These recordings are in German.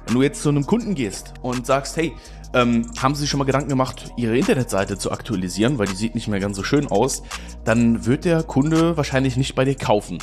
Wenn du jetzt zu einem Kunden gehst und sagst, hey, haben Sie sich schon mal Gedanken gemacht, Ihre Internetseite zu aktualisieren, weil die sieht nicht mehr ganz so schön aus, dann wird der Kunde wahrscheinlich nicht bei dir kaufen.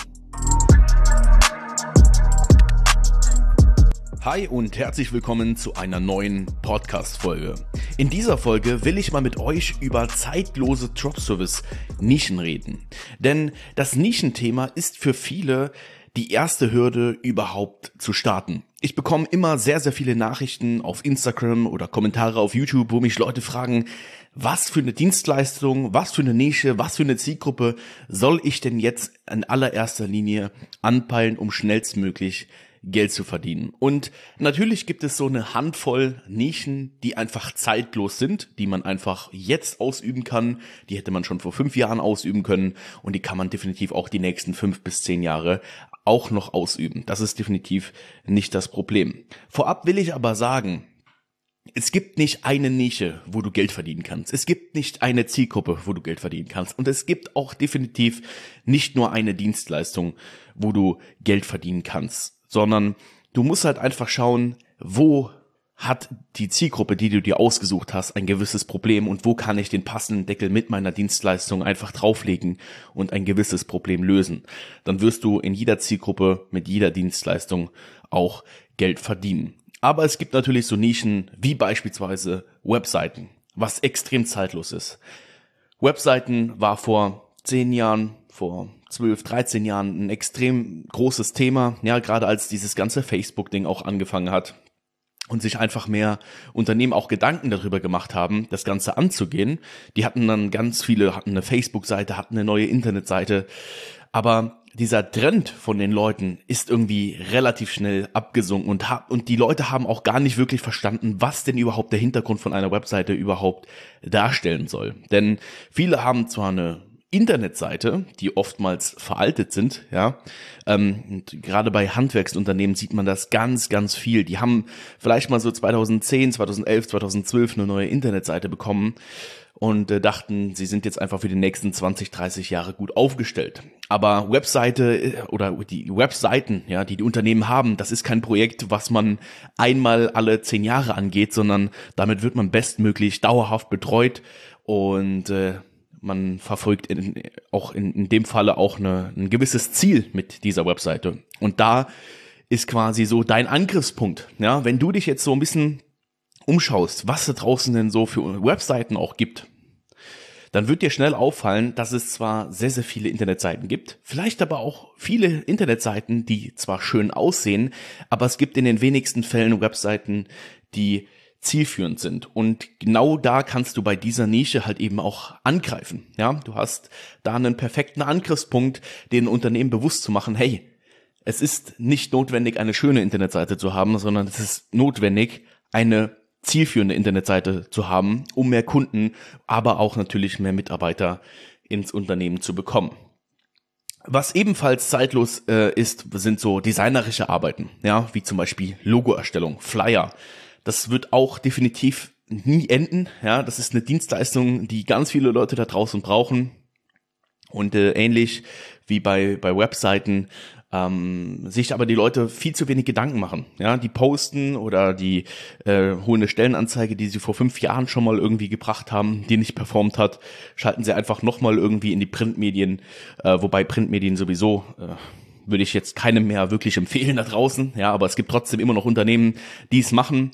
Hi und herzlich willkommen zu einer neuen Podcast-Folge. In dieser Folge will ich mal mit euch über zeitlose Dropservice-Nischen reden. Denn das Nischenthema ist für viele die erste Hürde, überhaupt zu starten. Ich bekomme immer sehr, sehr viele Nachrichten auf Instagram oder Kommentare auf YouTube, wo mich Leute fragen, was für eine Dienstleistung, was für eine Nische, was für eine Zielgruppe soll ich denn jetzt in allererster Linie anpeilen, um schnellstmöglich Geld zu verdienen. Und natürlich gibt es so eine Handvoll Nischen, die einfach zeitlos sind, die man einfach jetzt ausüben kann. Die hätte man schon vor 5 Jahren ausüben können und die kann man definitiv auch die nächsten 5 bis 10 Jahre auch noch ausüben. Das ist definitiv nicht das Problem. Vorab will ich aber sagen, es gibt nicht eine Nische, wo du Geld verdienen kannst. Es gibt nicht eine Zielgruppe, wo du Geld verdienen kannst. Und es gibt auch definitiv nicht nur eine Dienstleistung, wo du Geld verdienen kannst, sondern du musst halt einfach schauen, wo hat die Zielgruppe, die du dir ausgesucht hast, ein gewisses Problem und wo kann ich den passenden Deckel mit meiner Dienstleistung einfach drauflegen und ein gewisses Problem lösen. Dann wirst du in jeder Zielgruppe mit jeder Dienstleistung auch Geld verdienen. Aber es gibt natürlich so Nischen wie beispielsweise Webseiten, was extrem zeitlos ist. Webseiten war vor 10 Jahren, vor 12, 13 Jahren ein extrem großes Thema, ja, gerade als dieses ganze Facebook-Ding auch angefangen hat und sich einfach mehr Unternehmen auch Gedanken darüber gemacht haben, das Ganze anzugehen. Die hatten dann hatten eine Facebook-Seite, hatten eine neue Internetseite, aber dieser Trend von den Leuten ist irgendwie relativ schnell abgesunken und die Leute haben auch gar nicht wirklich verstanden, was denn überhaupt der Hintergrund von einer Webseite überhaupt darstellen soll. Denn viele haben zwar eine Internetseite, die oftmals veraltet sind, ja, und gerade bei Handwerksunternehmen sieht man das ganz, ganz viel. Die haben vielleicht mal so 2010, 2011, 2012 eine neue Internetseite bekommen und dachten, sie sind jetzt einfach für die nächsten 20, 30 Jahre gut aufgestellt. Aber Webseite oder die Webseiten, ja, die Unternehmen haben, das ist kein Projekt, was man einmal alle 10 Jahre angeht, sondern damit wird man bestmöglich dauerhaft betreut und man verfolgt in dem Falle auch ein gewisses Ziel mit dieser Webseite. Und da ist quasi so dein Angriffspunkt. Ja, wenn du dich jetzt so ein bisschen umschaust, was da draußen denn so für Webseiten auch gibt, dann wird dir schnell auffallen, dass es zwar sehr, sehr viele Internetseiten gibt, vielleicht aber auch viele Internetseiten, die zwar schön aussehen, aber es gibt in den wenigsten Fällen Webseiten, die zielführend sind. Und genau da kannst du bei dieser Nische halt eben auch angreifen. Ja, du hast da einen perfekten Angriffspunkt, den Unternehmen bewusst zu machen, hey, es ist nicht notwendig, eine schöne Internetseite zu haben, sondern es ist notwendig, eine zielführende Internetseite zu haben, um mehr Kunden, aber auch natürlich mehr Mitarbeiter ins Unternehmen zu bekommen. Was ebenfalls zeitlos ist, sind so designerische Arbeiten, ja, wie zum Beispiel Logoerstellung, Flyer. Das wird auch definitiv nie enden. Ja, das ist eine Dienstleistung, die ganz viele Leute da draußen brauchen. Und ähnlich wie bei Webseiten sich aber die Leute viel zu wenig Gedanken machen. Ja, die posten oder die holen eine Stellenanzeige, die sie vor 5 Jahren schon mal irgendwie gebracht haben, die nicht performt hat, schalten sie einfach nochmal irgendwie in die Printmedien, wobei Printmedien sowieso würde ich jetzt keinem mehr wirklich empfehlen da draußen, ja, aber es gibt trotzdem immer noch Unternehmen, die es machen.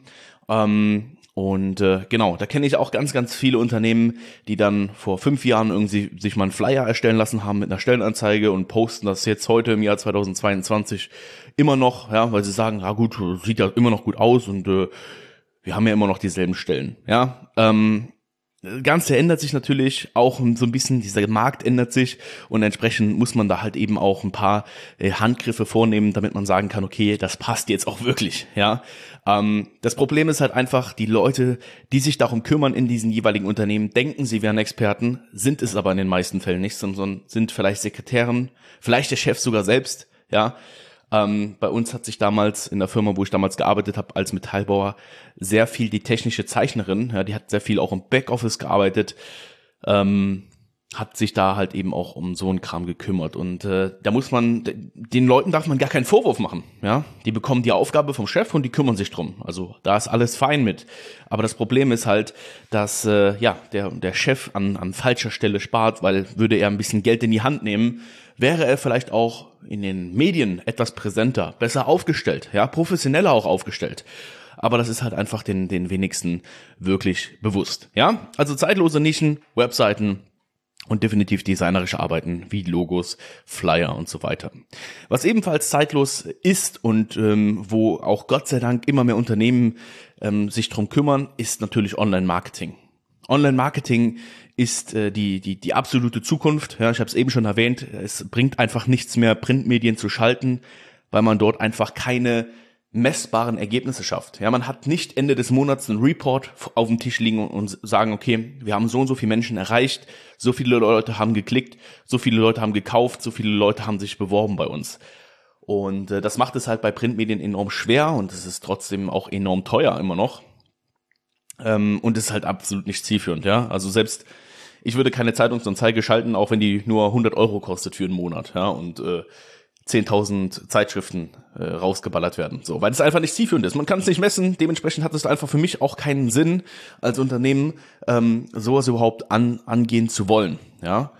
Genau, da kenne ich auch ganz, ganz viele Unternehmen, die dann vor 5 Jahren irgendwie sich mal einen Flyer erstellen lassen haben mit einer Stellenanzeige und posten das jetzt heute im Jahr 2022 immer noch, ja, weil sie sagen, ja gut, sieht ja immer noch gut aus und wir haben ja immer noch dieselben Stellen, ja. Das Ganze ändert sich natürlich auch so ein bisschen, dieser Markt ändert sich und entsprechend muss man da halt eben auch ein paar Handgriffe vornehmen, damit man sagen kann, okay, das passt jetzt auch wirklich, ja. Das Problem ist halt einfach, die Leute, die sich darum kümmern in diesen jeweiligen Unternehmen, denken, sie wären Experten, sind es aber in den meisten Fällen nicht, sondern sind vielleicht Sekretären, vielleicht der Chef sogar selbst, ja. Bei uns hat sich damals in der Firma, wo ich damals gearbeitet habe als Metallbauer, sehr viel die technische Zeichnerin, ja, die hat sehr viel auch im Backoffice gearbeitet, hat sich da halt eben auch um so einen Kram gekümmert. Und da muss man, den Leuten darf man gar keinen Vorwurf machen. Ja, die bekommen die Aufgabe vom Chef und die kümmern sich drum. Also da ist alles fein mit. Aber das Problem ist halt, dass der Chef an falscher Stelle spart, weil würde er ein bisschen Geld in die Hand nehmen, wäre er vielleicht auch in den Medien etwas präsenter, besser aufgestellt, ja, professioneller auch aufgestellt. Aber das ist halt einfach den wenigsten wirklich bewusst. Ja, also zeitlose Nischen, Webseiten und definitiv designerische Arbeiten wie Logos, Flyer und so weiter. Was ebenfalls zeitlos ist und wo auch Gott sei Dank immer mehr Unternehmen sich drum kümmern, ist natürlich Online-Marketing. Online-Marketing ist die absolute Zukunft. Ja, ich habe es eben schon erwähnt, es bringt einfach nichts mehr, Printmedien zu schalten, weil man dort einfach keine messbaren Ergebnisse schafft. Ja, man hat nicht Ende des Monats einen Report auf dem Tisch liegen und sagen, okay, wir haben so und so viele Menschen erreicht, so viele Leute haben geklickt, so viele Leute haben gekauft, so viele Leute haben sich beworben bei uns. Und das macht es halt bei Printmedien enorm schwer und es ist trotzdem auch enorm teuer immer noch. Und es ist halt absolut nicht zielführend, ja. Also selbst ich würde keine Zeitungsanzeige schalten, auch wenn die nur 100 Euro kostet für einen Monat, ja, und 10.000 Zeitschriften rausgeballert werden. So, weil es einfach nicht zielführend ist. Man kann es nicht messen, dementsprechend hat es einfach für mich auch keinen Sinn, als Unternehmen sowas überhaupt angehen zu wollen. Ja,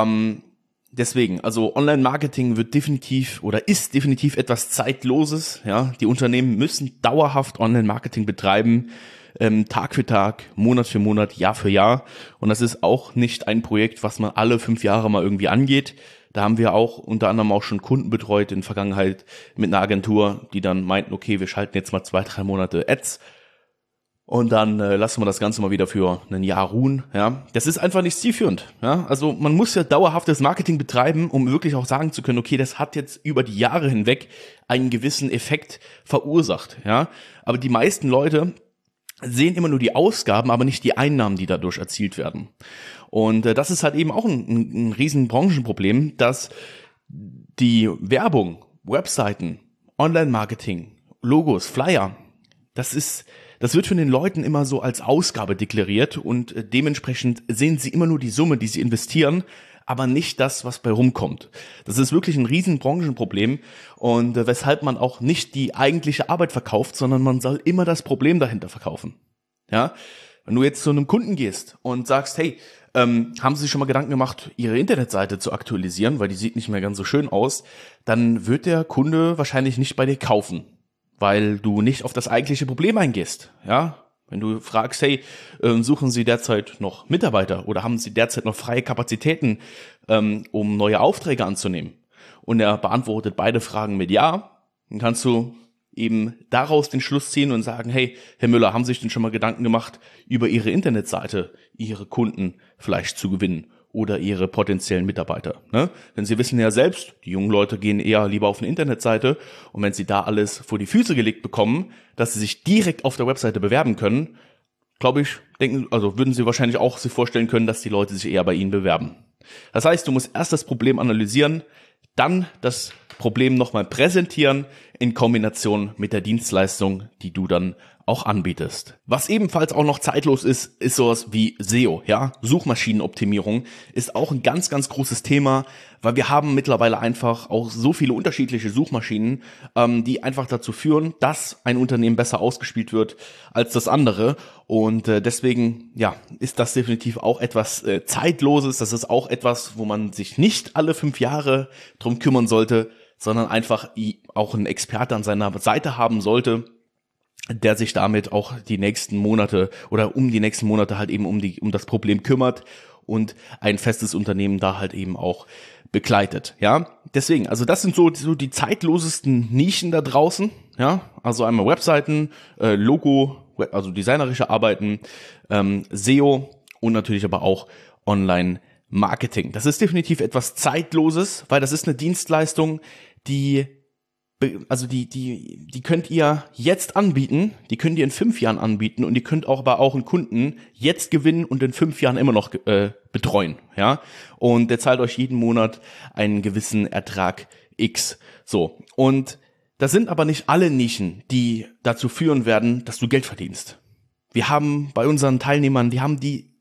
deswegen, also Online-Marketing wird definitiv oder ist definitiv etwas Zeitloses. Ja, die Unternehmen müssen dauerhaft Online-Marketing betreiben, Tag für Tag, Monat für Monat, Jahr für Jahr. Und das ist auch nicht ein Projekt, was man alle 5 Jahre mal irgendwie angeht. Da haben wir auch unter anderem auch schon Kunden betreut in der Vergangenheit mit einer Agentur, die dann meinten, okay, wir schalten jetzt mal 2-3 Monate Ads und dann lassen wir das Ganze mal wieder für ein Jahr ruhen. Ja, das ist einfach nicht zielführend. Ja, also man muss ja dauerhaftes Marketing betreiben, um wirklich auch sagen zu können, okay, das hat jetzt über die Jahre hinweg einen gewissen Effekt verursacht. Ja, aber die meisten Leute sehen immer nur die Ausgaben, aber nicht die Einnahmen, die dadurch erzielt werden. Und das ist halt eben auch ein riesen Branchenproblem, dass die Werbung, Webseiten, Online-Marketing, Logos, Flyer, das wird von den Leuten immer so als Ausgabe deklariert und dementsprechend sehen sie immer nur die Summe, die sie investieren, aber nicht das, was bei rumkommt. Das ist wirklich ein riesen Branchenproblem und weshalb man auch nicht die eigentliche Arbeit verkauft, sondern man soll immer das Problem dahinter verkaufen. Ja, wenn du jetzt zu einem Kunden gehst und sagst, hey, haben Sie sich schon mal Gedanken gemacht, Ihre Internetseite zu aktualisieren, weil die sieht nicht mehr ganz so schön aus, dann wird der Kunde wahrscheinlich nicht bei dir kaufen, weil du nicht auf das eigentliche Problem eingehst. Ja, wenn du fragst, hey, suchen Sie derzeit noch Mitarbeiter oder haben Sie derzeit noch freie Kapazitäten, um neue Aufträge anzunehmen? Und er beantwortet beide Fragen mit Ja, dann kannst du eben daraus den Schluss ziehen und sagen, hey, Herr Müller, haben Sie sich denn schon mal Gedanken gemacht, über Ihre Internetseite Ihre Kunden vielleicht zu gewinnen oder Ihre potenziellen Mitarbeiter? Ne? Denn Sie wissen ja selbst, die jungen Leute gehen eher lieber auf eine Internetseite und wenn sie da alles vor die Füße gelegt bekommen, dass sie sich direkt auf der Webseite bewerben können, glaube ich, würden Sie wahrscheinlich auch sich vorstellen können, dass die Leute sich eher bei Ihnen bewerben. Das heißt, du musst erst das Problem analysieren, dann das Problem nochmal präsentieren in Kombination mit der Dienstleistung, die du dann auch anbietest. Was ebenfalls auch noch zeitlos ist sowas wie SEO, ja, Suchmaschinenoptimierung ist auch ein ganz, ganz großes Thema, weil wir haben mittlerweile einfach auch so viele unterschiedliche Suchmaschinen, die einfach dazu führen, dass ein Unternehmen besser ausgespielt wird als das andere und deswegen, ja, ist das definitiv auch etwas Zeitloses, das ist auch etwas, wo man sich nicht alle 5 Jahre drum kümmern sollte, sondern einfach auch einen Experte an seiner Seite haben sollte, der sich damit auch die nächsten Monate oder um die nächsten Monate halt eben um das Problem kümmert und ein festes Unternehmen da halt eben auch begleitet, ja. Deswegen, also das sind so die zeitlosesten Nischen da draußen, ja. Also einmal Webseiten, Logo, also designerische Arbeiten, SEO und natürlich aber auch Online-Marketing. Das ist definitiv etwas Zeitloses, weil das ist eine Dienstleistung, die könnt ihr jetzt anbieten, die könnt ihr in 5 Jahren anbieten und ihr könnt auch aber auch einen Kunden jetzt gewinnen und in 5 Jahren immer noch betreuen, ja. Und der zahlt euch jeden Monat einen gewissen Ertrag X. So. Und das sind aber nicht alle Nischen, die dazu führen werden, dass du Geld verdienst. Wir haben bei unseren Teilnehmern, die haben die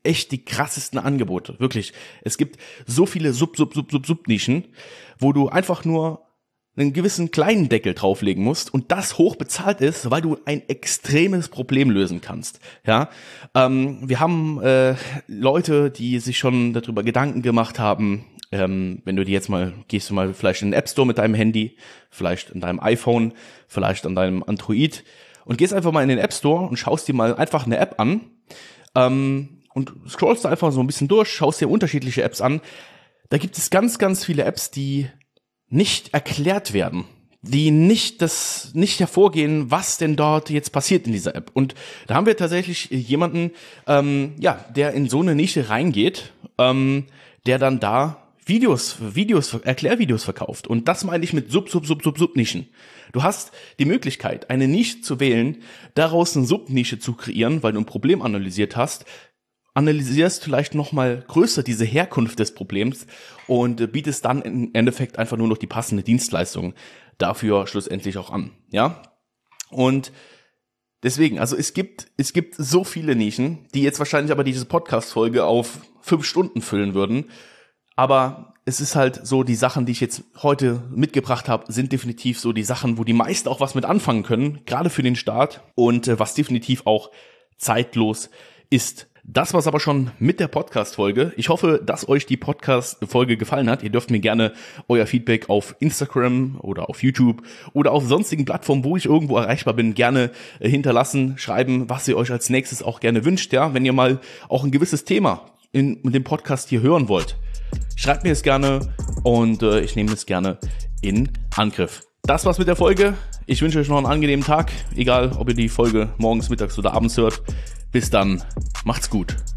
echt die krassesten Angebote, wirklich. Es gibt so viele Sub-Nischen, wo du einfach nur einen gewissen kleinen Deckel drauflegen musst und das hoch bezahlt ist, weil du ein extremes Problem lösen kannst. Ja, wir haben Leute, die sich schon darüber Gedanken gemacht haben, wenn du gehst du mal vielleicht in den App Store mit deinem Handy, vielleicht in deinem iPhone, vielleicht an deinem Android und gehst einfach mal in den App Store und schaust dir mal einfach eine App an und scrollst da einfach so ein bisschen durch, schaust dir unterschiedliche Apps an. Da gibt es ganz, ganz viele Apps, die nicht erklärt werden, die nicht hervorgehen, was denn dort jetzt passiert in dieser App. Und da haben wir tatsächlich jemanden, der in so eine Nische reingeht, der dann da Erklärvideos verkauft. Und das meine ich mit Sub-Nischen. Du hast die Möglichkeit, eine Nische zu wählen, daraus eine Subnische zu kreieren, weil du ein Problem analysierst vielleicht nochmal größer diese Herkunft des Problems und bietest dann im Endeffekt einfach nur noch die passende Dienstleistung dafür schlussendlich auch an, ja? Und deswegen, also es gibt so viele Nischen, die jetzt wahrscheinlich aber diese Podcast-Folge auf 5 Stunden füllen würden, aber es ist halt so, die Sachen, die ich jetzt heute mitgebracht habe, sind definitiv so die Sachen, wo die meisten auch was mit anfangen können, gerade für den Start und was definitiv auch zeitlos ist. Das war's aber schon mit der Podcast-Folge. Ich hoffe, dass euch die Podcast-Folge gefallen hat. Ihr dürft mir gerne euer Feedback auf Instagram oder auf YouTube oder auf sonstigen Plattformen, wo ich irgendwo erreichbar bin, gerne hinterlassen, schreiben, was ihr euch als nächstes auch gerne wünscht. Ja, wenn ihr mal auch ein gewisses Thema in dem Podcast hier hören wollt, schreibt mir es gerne und ich nehme es gerne in Angriff. Das war's mit der Folge. Ich wünsche euch noch einen angenehmen Tag, egal ob ihr die Folge morgens, mittags oder abends hört. Bis dann, macht's gut.